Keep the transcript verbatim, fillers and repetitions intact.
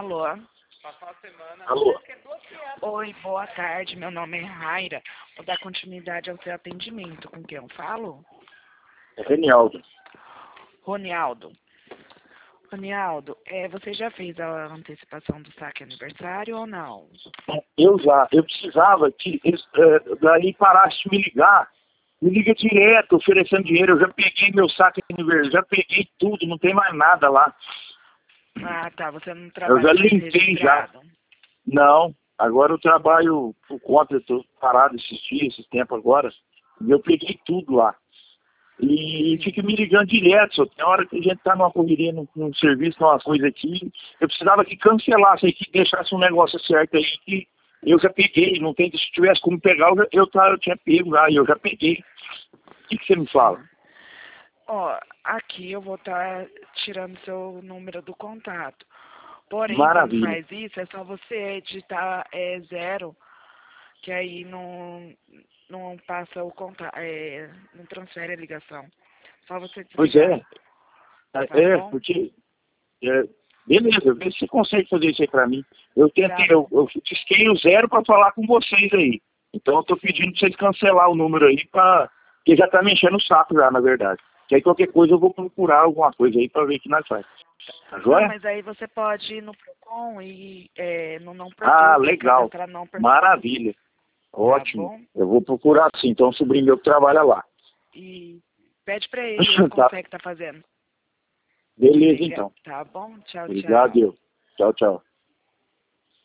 Alô? Alô? Oi, boa tarde. Meu nome é Raira. Vou dar continuidade ao seu atendimento. Com quem eu falo? É Renialdo. Ronialdo. Ronialdo, é, você já fez a antecipação do saque aniversário ou não? Eu já, eu precisava que eles, é, daí parasse de me ligar. Me liga direto, oferecendo dinheiro. Eu já peguei meu saque de aniversário, já peguei tudo, não tem mais nada lá. Ah, tá. Você não Eu trabalha já mais limpei já. registrado. Não, agora eu trabalho por conta, eu tô parado esses dias, esses tempos agora. E eu peguei tudo lá. E fica me ligando direto, só tem hora que a gente tá numa correria, num, num serviço, numa coisa aqui. Eu precisava que cancelasse aí, que deixasse um negócio certo aí, que eu já peguei, não tem, se tivesse como pegar, eu, já, eu, tá, eu tinha pego lá, e eu já peguei. O que, que você me fala? Ó, aqui eu vou estar tirando seu número do contato. Porém, quando Maravilha. faz isso, é só você digitar é, zero, que aí não, não passa o contato, é, não transfere a ligação. Só você Pois desligar, é, tá é, bom? porque, é, beleza, vê se você consegue fazer isso aí pra mim. Eu tentei, Tá eu, bom. eu disquei o zero pra falar com vocês aí. Então eu tô pedindo pra vocês cancelar o número aí, pra, porque já tá me enchendo o saco já, na verdade. Que aí qualquer coisa eu vou procurar alguma coisa aí pra ver o que nós faz. Tá Não, joia? mas aí você pode ir no Procon e é, no não Ah, produto e legal. cadastrar não produto, Maravilha. tá Ótimo. bom? Eu vou procurar sim. Então o sobrinho meu que trabalha lá. E pede pra ele, ele Tá. consegue estar fazendo. Beleza Liga, então. tá bom? Tchau, Obrigado, tchau. eu. Tchau, tchau.